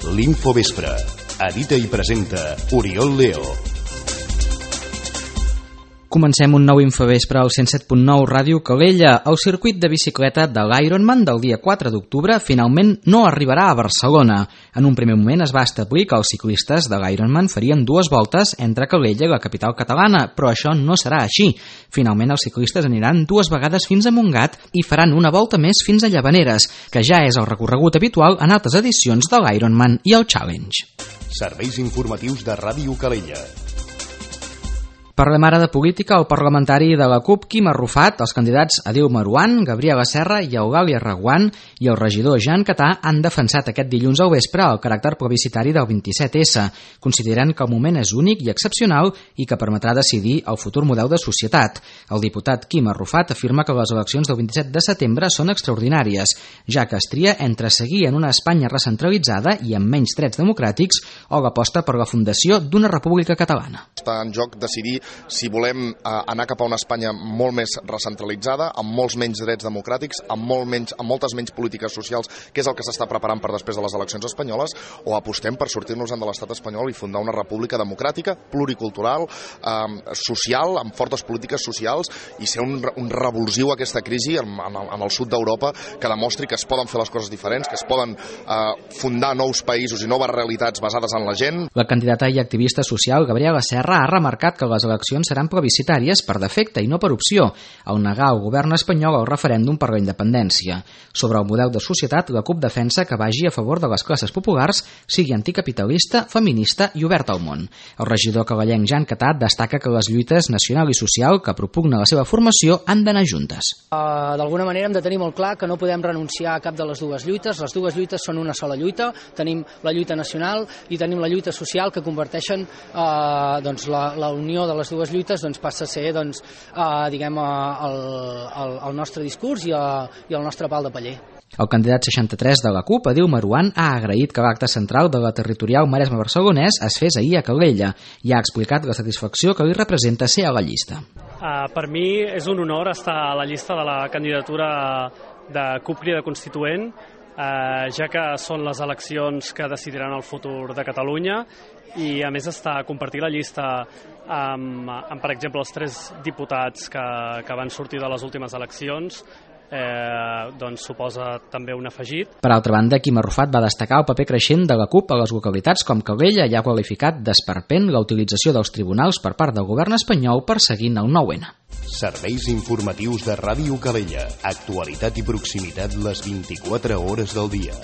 L'Infovespre. Edita i presenta Oriol Leo. Comencem un nou Infovespre al 107.9 Ràdio Calella. El circuit de bicicleta de l'Ironman del dia 4 d'octubre finalment no arribarà a Barcelona. En un primer moment es va establir que els ciclistes de l'Ironman farien 2 voltes entre Calella i la capital catalana, però això no serà així. Finalment els ciclistes aniran 2 vegades fins a Montgat i faran una volta més fins a Llavaneres, que ja és el recorregut habitual en altres edicions de l'Ironman i el Challenge. Serveis informatius de Ràdio Calella. Parlem ara de política. El parlamentari de la CUP, Quim Arrufat, els candidats Adil Maruán, Gabriela Serra i Eulàlia Reguant i el regidor Jan Catà han defensat aquest dilluns al vespre el caràcter plebiscitari del 27S, considerant que el moment és únic i excepcional i que permetrà decidir el futur model de societat. El diputat Quim Arrufat afirma que les eleccions del 27 de setembre són extraordinàries, ja que es tria entre seguir en una Espanya recentralitzada i amb menys drets democràtics o l'aposta per la fundació d'una república catalana. Està en joc decidir si volem anar cap a una Espanya molt més recentralitzada, amb molts menys drets democràtics, amb moltes menys polítiques socials, que és el que s'està preparant per després de les eleccions espanyoles, o apostem per sortir-nos de l'estat espanyol i fundar una república democràtica, pluricultural, social, amb fortes polítiques socials, i ser un revulsiu a aquesta crisi en el sud d'Europa, que demostri que es poden fer les coses diferents, que es poden fundar nous països i noves realitats basades en la gent. La candidata i activista social Gabriela Serra ha remarcat que les eleccions seran plebiscitàries per defecte i no per opció, al negar al govern espanyol el referèndum per la independència. Sobre el model de societat, la CUP defensa que vagi a favor de les classes populars, sigui anticapitalista, feminista i obert al món. El regidor calellenc Jan Catà destaca que les lluites nacional i social que propugna la seva formació han d'anar juntes. D'alguna manera hem de tenir molt clar que no podem renunciar a cap de les dues lluites. Les dues lluites són una sola lluita. Tenim la lluita nacional i tenim la lluita social, que converteixen la unió de les dues lluites passa a ser el nostre discurs i el nostre pal de paller. El candidat 63 de la CUP, Adil Maruán, ha agraït que l'acte central de la territorial Maresme Barcelonès es fes ahir a Calella i ha explicat la satisfacció que li representa ser a la llista. Per mi és un honor estar a la llista de la candidatura de CUP Crida Constituent, ja que són les eleccions que decidiran el futur de Catalunya, i a més compartir la llista amb per exemple, els 3 diputats que van sortir de les últimes eleccions, suposa també un afegit. Per altra banda, Quim Arrufat va destacar el paper creixent de la CUP a les localitats com Calella i ha qualificat d'esperpent la utilització dels tribunals per part del govern espanyol perseguint el 9-N. Serveis informatius de Ràdio Calella. Actualitat i proximitat les 24 hores del dia.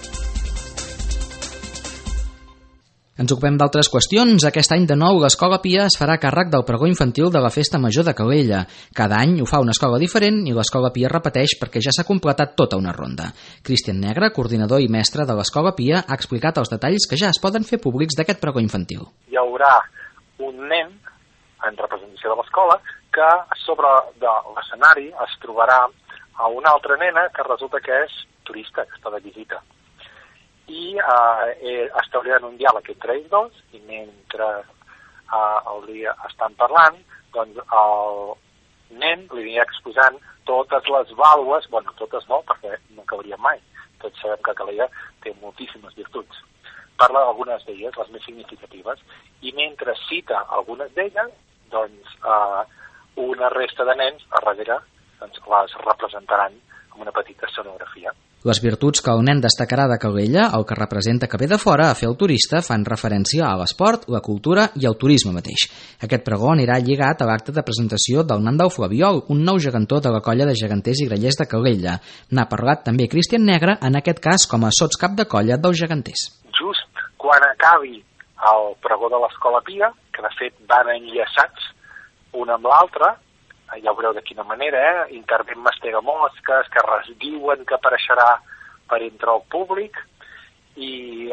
Ens ocupem d'altres qüestions. Aquest any de nou l'Escola Pia es farà càrrec del pregó infantil de la Festa Major de Calella. Cada any ho fa una escola diferent i l'Escola Pia repeteix perquè ja s'ha completat tota una ronda. Cristian Negre, coordinador i mestre de l'Escola Pia, ha explicat els detalls que ja es poden fer públics d'aquest pregó infantil. Hi haurà un nen en representació de l'escola que a sobre de l'escenari es trobarà a una altra nena que resulta que és turista, que està de visita. I establiran un diàleg entre ells dos, i mentre el dia estan parlant, doncs el nen li anirà exposant totes les vàlues, bueno, totes no, perquè no acabaríem mai. Tots sabem que Calella té moltíssimes virtuts. Parla d'algunes d'elles, les més significatives, i mentre cita algunes d'elles, doncs una resta de nens a darrere les representaran amb una petita escenografia. Les virtuts que el nen destacarà de Calella, el que representa que ve de fora a fer el turista, fan referència a l'esport, la cultura i el turisme mateix. Aquest pregó anirà lligat a l'acte de presentació del nan del Flabiol, un nou gegantó de la colla de geganters i grallers de Calella. N'ha parlat també Cristian Negre, en aquest cas com a sotscap de colla dels geganters. Just quan acabi el pregó de l'Escola Pia, que de fet van enllaçats un amb l'altre, ja veureu de quina manera, intervent mastegamosques, que es diuen que apareixerà per entre el públic, i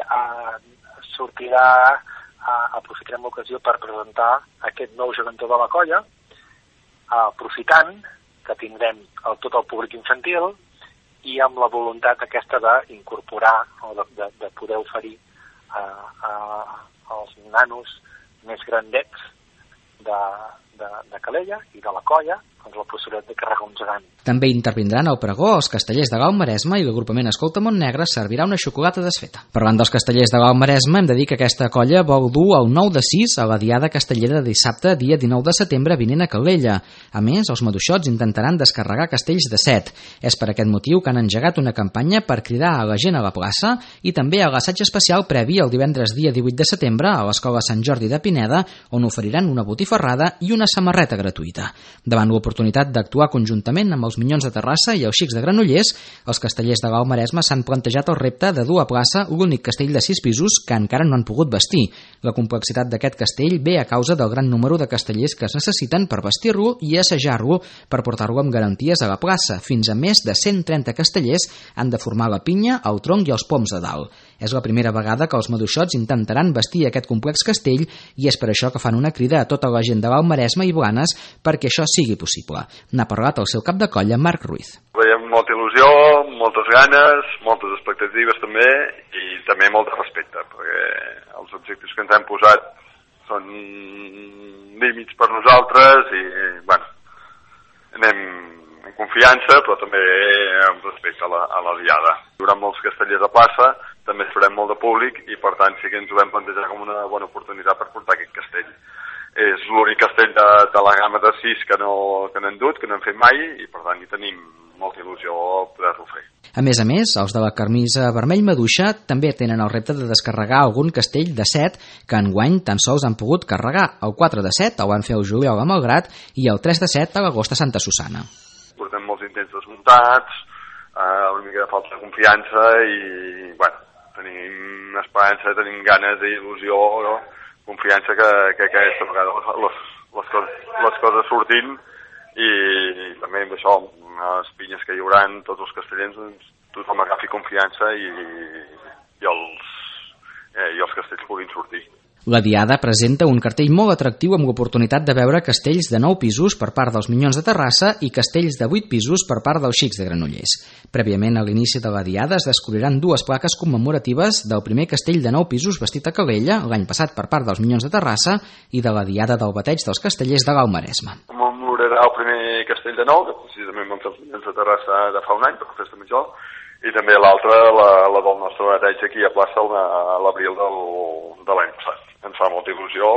aprofitarem l'ocasió per presentar aquest nou gegantó de la colla, aprofitant que tindrem tot el públic infantil i amb la voluntat aquesta d'incorporar o de poder oferir als nanos més grandets de Calella i de la colla, la possibilitat de carregar un gegant. També intervindran al pregó els castellers de l'Alt Maresme i l'agrupament Escolta Montnegre servirà una xocolata desfeta. Parlant dels castellers de l'Alt Maresme, hem de dir que aquesta colla vol dur el 9 de 6 a la diada castellera de dissabte, dia 19 de setembre, vinent a Calella. A més, els maduixots intentaran descarregar castells de 7. És per aquest motiu que han engegat una campanya per cridar a la gent a la plaça i també a l'assaig especial previ el divendres dia 18 de setembre a l'Escola Sant Jordi de Pineda, on oferiran una botifarrada i una samarreta gratuïta. Davant l'oportunitat d'actuar conjuntament amb els Minyons de Terrassa i els Xics de Granollers, els castellers de l'Alt Maresme s'han plantejat el repte de dur a plaça l'únic castell de 6 pisos que encara no han pogut vestir. La complexitat d'aquest castell ve a causa del gran número de castellers que es necessiten per vestir-lo i assajar-lo per portar-lo amb garanties a la plaça. Fins a més de 130 castellers han de formar la pinya, el tronc i els poms de dalt. És la primera vegada que els maduixots intentaran vestir aquest complex castell i és per això que fan una crida a tota la gent de l'Alt Maresme i Blanes perquè això sigui possible. N'ha parlat el seu cap de colla, Marc Ruiz. Veiem molta il·lusió, moltes ganes, moltes expectatives també i també molt de respecte, perquè els objectius que ens hem posat són límits per nosaltres i, bueno, anem en confiança, però també amb respecte a la diada. Hi haurà molts castellers a plaça, també farem molt de públic i, per tant, sí que ens ho vam plantejar com una bona oportunitat per portar aquest castell. És l'únic castell de la gamma de 6 que no hem dut, que no hem fet mai, i per tant hi tenim molta il·lusió a poder-lo fer. A més, els de la camisa vermell maduixa també tenen el repte de descarregar algun castell de 7 que enguany tan sols han pogut carregar. El 4 de 7 el van fer el juliol a Malgrat i el 3 de 7 a l'agost a Santa Susana. Portem molts intents desmuntats, una mica de falta de confiança i, bueno, tenim esperança, tenim ganes d'il·lusió, no? Confiança que aquesta vegada les coses sortint i també amb això, amb les pinyes que hi haurà, tots els castellers, doncs, tothom agafi confiança i els castells puguin sortir. La diada presenta un cartell molt atractiu amb l'oportunitat de veure castells de 9 pisos per part dels Minyons de Terrassa i castells de 8 pisos per part dels Xics de Granollers. Prèviament a l'inici de la diada es descobriran 2 plaques commemoratives del primer castell de 9 pisos vestit a Calella l'any passat per part dels Minyons de Terrassa i de la diada del bateig dels castellers de l'Alt Maresme. Commemorarà el primer castell de 9, que precisament vam fer els Minyons de Terrassa de fa un any per la festa major, i també l'altra, la del nostre bateig aquí a plaça a l'abril de l'any passat. Ens fa molta il·lusió,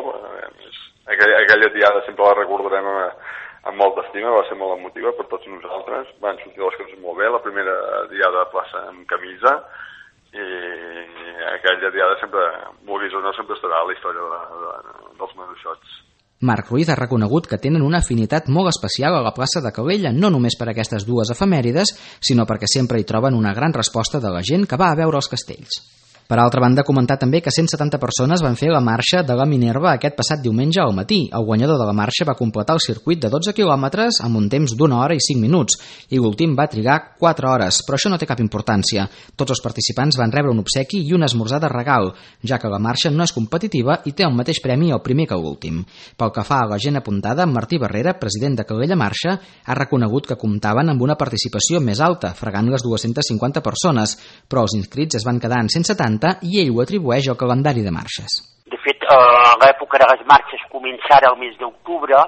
aquella diada sempre la recordarem amb molta estima, va ser molt emotiva per tots nosaltres, van sortir les coses molt bé, la primera diada de plaça amb camisa, i aquella diada sempre, vulguis o no, sempre estarà a la història dels maduixots. Marc Ruiz ha reconegut que tenen una afinitat molt especial a la plaça de Calella, no només per aquestes 2 efemèrides, sinó perquè sempre hi troben una gran resposta de la gent que va a veure els castells. Per altra banda, comentar també que 170 persones van fer la marxa de la Minerva aquest passat diumenge al matí. El guanyador de la marxa va completar el circuit de 12 quilòmetres amb un temps d'1 hora i 5 minuts i l'últim va trigar 4 hores, però això no té cap importància. Tots els participants van rebre un obsequi i un esmorzar de regal, ja que la marxa no és competitiva i té el mateix premi el primer que l'últim. Pel que fa a la gent apuntada, Martí Barrera, president de Calella Marxa, ha reconegut que comptaven amb una participació més alta, fregant les 250 persones, però els inscrits es van quedar en 170 i ell ho atribueix al calendari de marxes. De fet, l'època de les marxes comença ara al mes d'octubre.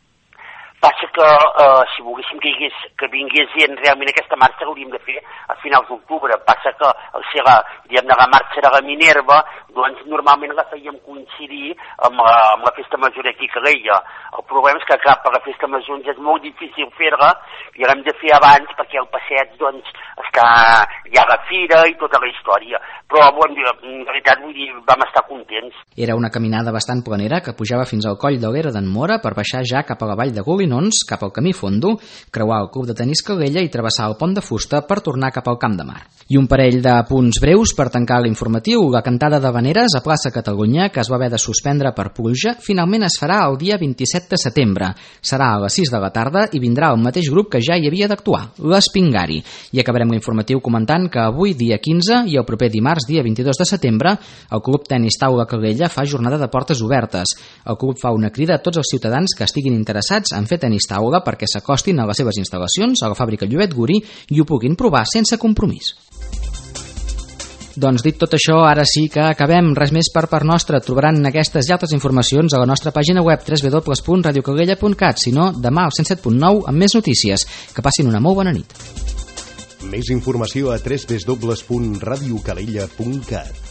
Passa que si volguéssim que vingués gent realment aquesta marxa l'hauríem de fer a finals d'octubre. Passa que al ser la marxa de la Minerva, doncs normalment la fèiem coincidir amb la festa major aquí a Calella. El problema és que clar, per la festa major ens és molt difícil fer-la i l'hem de fer abans perquè el passeig doncs hi ha la fira i tota la història. Però en realitat vull dir, vam estar contents. Era una caminada bastant planera que pujava fins al coll de l'Era d'en Mora per baixar ja cap a la vall de Golinons, cap al camí Fondo, creuar el club de tenis Calella i travessar el pont de fusta per tornar cap al Camp de Mar. I un parell de punts breus per tancar l'informatiu. La cantada d'Havaneres a plaça Catalunya, que es va haver de suspendre per pluja, finalment es farà el dia 27 de setembre. Serà a les 6 de la tarda i vindrà el mateix grup que ja hi havia d'actuar, l'Espingari. I acabarem l'informatiu comentant que avui, dia 15, i el proper dimarts, dia 22 de setembre, el Club Tenis Taula Calella fa jornada de portes obertes. El club fa una crida a tots els ciutadans que estiguin interessats en fer tenis taula perquè s'acostin a les seves instal·lacions a la fàbrica Llobet Guri i ho puguin provar sense compromís. Doncs dit tot això, ara sí que acabem. Res més per part nostra. Trobaran aquestes i altres informacions a la nostra pàgina web www.radiocalella.cat. Si no, demà al 107.9 amb més notícies. Que passin una molt bona nit. Més informació a www.radiocalella.cat.